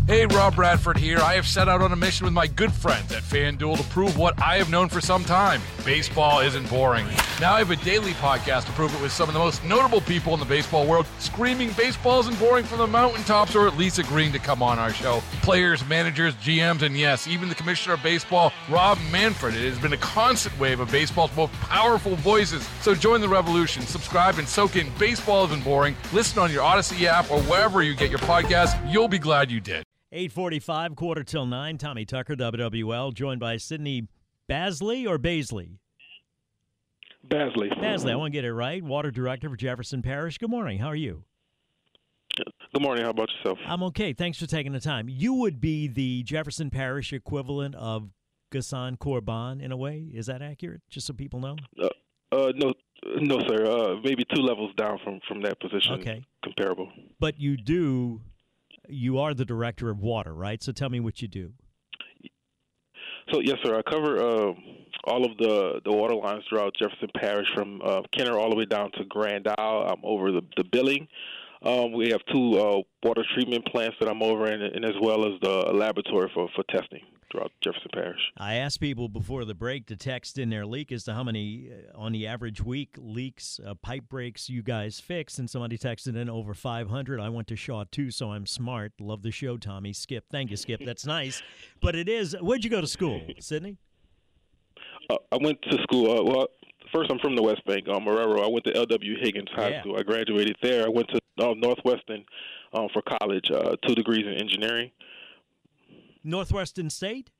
Hey, Rob Bradford here. I have set out on a mission with my good friends at FanDuel to prove what I have known for some time. Baseball isn't boring. Now I have a daily podcast to prove it with some of the most notable people in the baseball world, screaming baseball isn't boring from the mountaintops, or at least agreeing to come on our show. Players, managers, GMs, and yes, even the commissioner of baseball, Rob Manfred. It has been a constant wave of baseball's most powerful voices. So join the revolution. Subscribe and soak in Baseball Isn't Boring. Listen on your Odyssey app or wherever you get your podcasts. You'll be glad you did. 8:45, 8:45. Tommy Tucker, WWL, joined by Sidney Basley or Baisley? Basley. Basley, I want to get it right. Water Director for Jefferson Parish. Good morning. How are you? Good morning. How about yourself? I'm okay. Thanks for taking the time. You would be the Jefferson Parish equivalent of Ghassan Korban in a way. Is that accurate? Just so people know. No, sir. Maybe 2 levels down from that position. Okay. Comparable. But you are the director of water, right? So tell me what you do. So, yes, sir. I cover all of the water lines throughout Jefferson Parish from Kenner all the way down to Grand Isle. I'm over the billing. We have 2 water treatment plants that I'm over, and as well as the laboratory for testing throughout Jefferson Parish. I asked people before the break to text in their leak as to how many, on the average week, leaks, pipe breaks you guys fix, and somebody texted in over 500. I went to Shaw, too, so I'm smart. Love the show, Tommy. Skip. Thank you, Skip. That's nice. But it is. Where'd you go to school, Sidney? I went to school. First, I'm from the West Bank, Marrero. I went to L.W. Higgins High School. I graduated there. I went to Northwestern for college, 2 degrees in engineering. Northwestern State?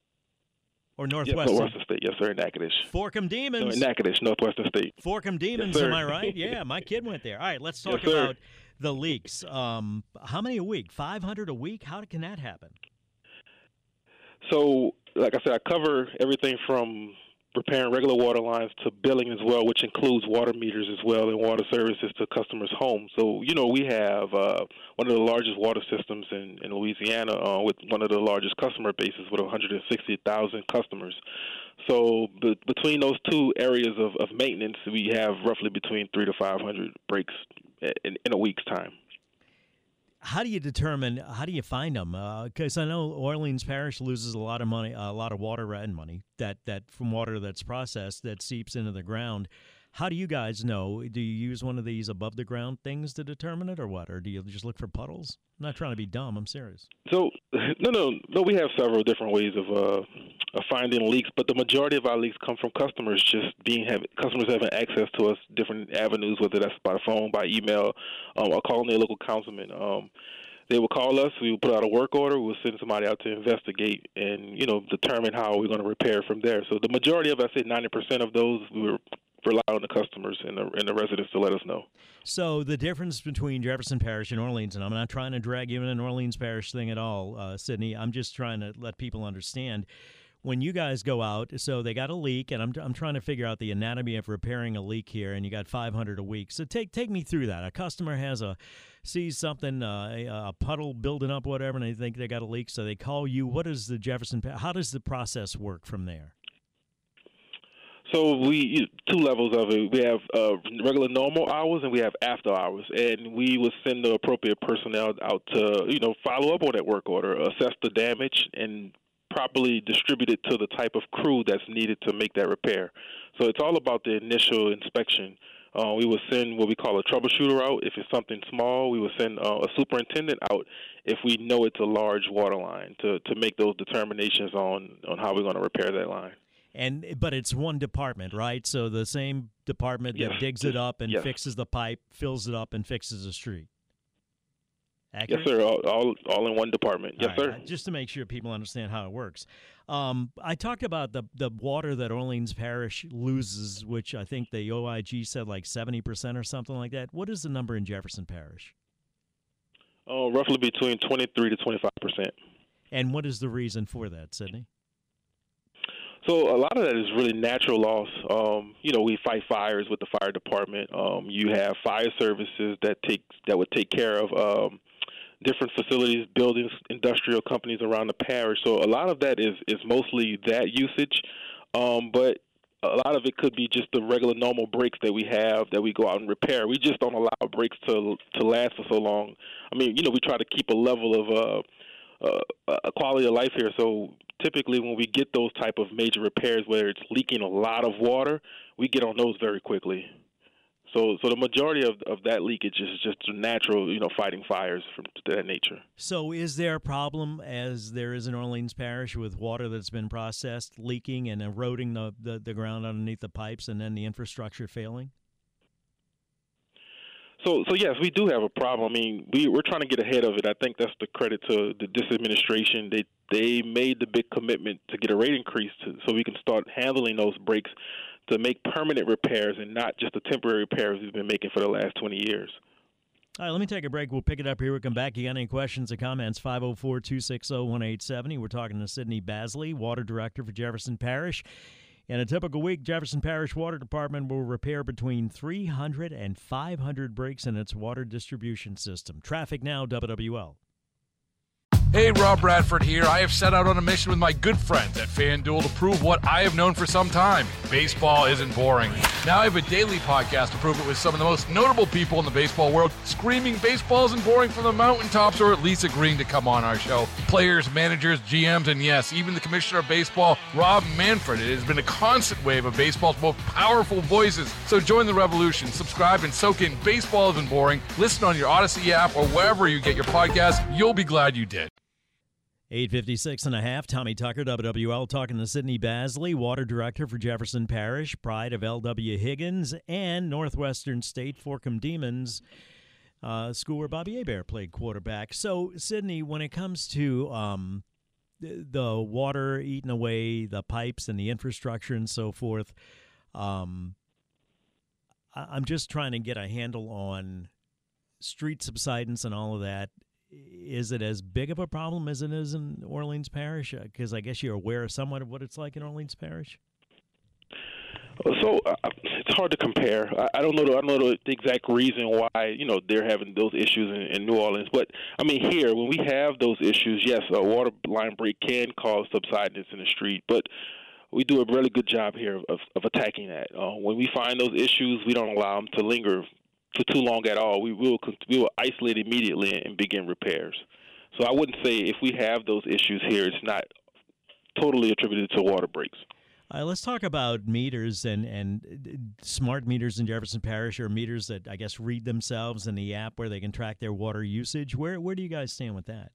Or Northwestern? Yes, Northwestern State. Yes, sir, in Natchitoches. Forkham Demons. No, in Natchitoches, Northwestern State. Forkham Demons, yes, am I right? Yeah, my kid went there. All right, let's talk about the leaks. How many a week? 500 a week? How can that happen? So, like I said, I cover everything from repairing regular water lines to billing as well, which includes water meters as well and water services to customers' homes. So, we have one of the largest water systems in Louisiana with one of the largest customer bases with 160,000 customers. So between those 2 areas of maintenance, we have roughly between 300 to 500 breaks in a week's time. How do you find them? Because I know Orleans Parish loses a lot of money, a lot of water and money that from water that's processed that seeps into the ground. How do you guys know? Do you use one of these above the ground things to determine it, or what? Or do you just look for puddles? I'm not trying to be dumb. I'm serious. So no. We have several different ways of finding leaks, but the majority of our leaks come from customers customers having access to us different avenues, whether that's by phone, by email, or calling their local councilman. They will call us. We will put out a work order. We'll send somebody out to investigate and determine how we're going to repair from there. So the majority of, I say 90% of those, we rely on the customers and the residents to let us know. So the difference between Jefferson Parish and Orleans, and I'm not trying to drag you in an Orleans Parish thing at all, Sidney. I'm just trying to let people understand. When you guys go out, so they got a leak, and I'm trying to figure out the anatomy of repairing a leak here, and you got 500 a week. So take me through that. A customer sees something, a puddle building up, whatever, and they think they got a leak, so they call you. What is the how does the process work from there? So we 2 levels of it. We have regular normal hours and we have after hours, and we will send the appropriate personnel out to follow up on that work order, assess the damage, and properly distribute it to the type of crew that's needed to make that repair. So it's all about the initial inspection. We will send what we call a troubleshooter out. If it's something small, we will send a superintendent out if we know it's a large water line to make those determinations on how we're going to repair that line. But it's one department, right? So the same department that digs it up and fixes the pipe, fills it up, and fixes the street. Accurate? Yes, sir. All in one department. Yes, sir. Just to make sure people understand how it works. I talked about the water that Orleans Parish loses, which I think the OIG said like 70% or something like that. What is the number in Jefferson Parish? Roughly between 23 to 25%. And what is the reason for that, Sidney? So a lot of that is really natural loss. We fight fires with the fire department. You have fire services that would take care of different facilities, buildings, industrial companies around the parish. So a lot of that is mostly that usage, but a lot of it could be just the regular normal breaks that we have that we go out and repair. We just don't allow breaks to last for so long. I mean, we try to keep a level a quality of life here. So typically when we get those type of major repairs where it's leaking a lot of water, we get on those very quickly. So the majority of that leakage is just natural, fighting fires from that nature. So is there a problem, as there is in Orleans Parish, with water that's been processed leaking and eroding the ground underneath the pipes and then the infrastructure failing? So yes, we do have a problem. I mean, we're trying to get ahead of it. I think that's the credit to this administration. They made the big commitment to get a rate increase so we can start handling those breaks to make permanent repairs and not just the temporary repairs we've been making for the last 20 years. All right, let me take a break. We'll pick it up here. We'll come back. You got any questions or comments? 504-260-1870. We're talking to Sidney Basley, Water Director for Jefferson Parish. In a typical week, Jefferson Parish Water Department will repair between 300 and 500 breaks in its water distribution system. Traffic now, WWL. Hey, Rob Bradford here. I have set out on a mission with my good friends at FanDuel to prove what I have known for some time. Baseball isn't boring. Now I have a daily podcast to prove it with some of the most notable people in the baseball world, screaming baseball isn't boring from the mountaintops, or at least agreeing to come on our show. Players, managers, GMs, and yes, even the commissioner of baseball, Rob Manfred. It has been a constant wave of baseball's most powerful voices. So join the revolution. Subscribe and soak in Baseball Isn't Boring. Listen on your Odyssey app or wherever you get your podcasts. You'll be glad you did. 8:56 and a half. Tommy Tucker, WWL, talking to Sidney Basley, Water Director for Jefferson Parish, pride of L.W. Higgins, and Northwestern State Forkham Demons, school where Bobby Hebert played quarterback. So, Sidney, when it comes to the water eating away the pipes and the infrastructure and so forth, I'm just trying to get a handle on street subsidence and all of that. Is it as big of a problem as it is in Orleans Parish? Because I guess you're aware somewhat of what it's like in Orleans Parish. So it's hard to compare. I don't know the exact reason why they're having those issues in New Orleans. But I mean, here when we have those issues, yes, a water line break can cause subsidence in the street, but we do a really good job here of attacking that. When we find those issues, we don't allow them to linger for too long at all. We will isolate immediately and begin repairs. So I wouldn't say if we have those issues here, it's not totally attributed to water breaks. Let's talk about meters and smart meters in Jefferson Parish, or meters that I guess read themselves in the app where they can track their water usage. Where do you guys stand with that?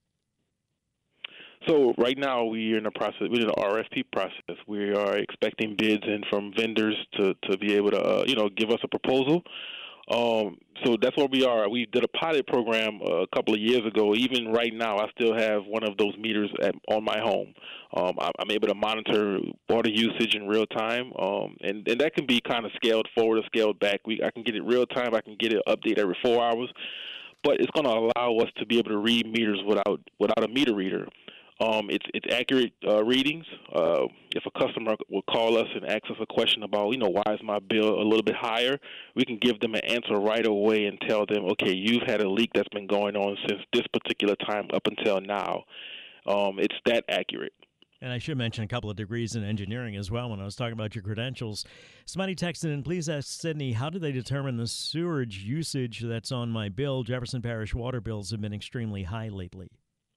So right now we're in the RFP process. We are expecting bids in from vendors to be able to give us a proposal. So that's where we are. We did a pilot program a couple of years ago. Even right now, I still have one of those meters on my home. I'm able to monitor water usage in real time, and that can be kind of scaled forward or scaled back. I can get it real time. I can get it update every 4 hours, but it's going to allow us to be able to read meters without a meter reader. It's accurate readings. If a customer will call us and ask us a question about, why is my bill a little bit higher, we can give them an answer right away and tell them, okay, you've had a leak that's been going on since this particular time up until now. It's that accurate. And I should mention a couple of degrees in engineering as well when I was talking about your credentials. Somebody texted in, please ask Sidney, how do they determine the sewerage usage that's on my bill? Jefferson Parish water bills have been extremely high lately.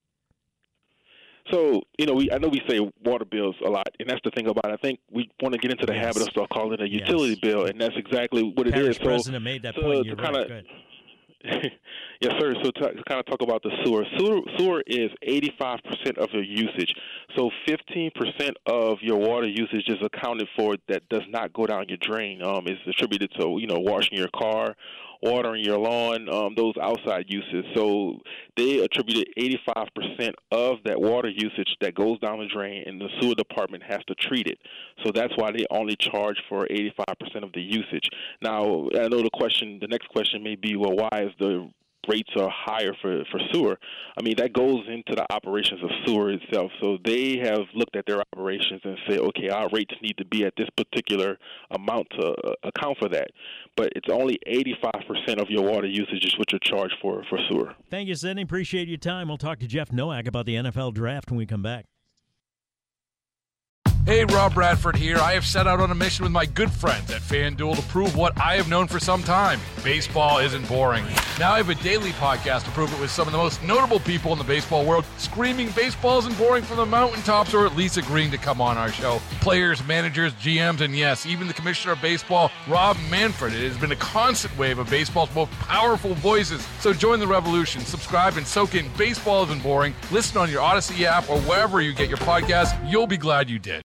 So, I know we say water bills a lot, and that's the thing about it. I think we want to get into the habit of start calling it a utility bill, and that's exactly what it is. Parish president made that point. You're right. Good. Yes, sir. So to kind of talk about the sewer. Sewer is 85% of your usage. So 15% of your water usage is accounted for that does not go down your drain. It's attributed to, washing your car, watering your lawn, those outside uses. So they attributed 85% of that water usage that goes down the drain, and the sewer department has to treat it. So that's why they only charge for 85% of the usage. Now, I know the next question may be, well, why is the rates are higher for sewer? I mean, that goes into the operations of sewer itself. So they have looked at their operations and say, okay, our rates need to be at this particular amount to account for that. But it's only 85% of your water usage is what you're charged for sewer. Thank you, Sidney. Appreciate your time. We'll talk to Jeff Nowak about the NFL draft when we come back. Hey, Rob Bradford here. I have set out on a mission with my good friends at FanDuel to prove what I have known for some time. Baseball isn't boring. Now I have a daily podcast to prove it with some of the most notable people in the baseball world, screaming baseball isn't boring from the mountaintops, or at least agreeing to come on our show. Players, managers, GMs, and yes, even the commissioner of baseball, Rob Manfred. It has been a constant wave of baseball's most powerful voices. So join the revolution. Subscribe and soak in Baseball Isn't Boring. Listen on your Odyssey app or wherever you get your podcasts. You'll be glad you did.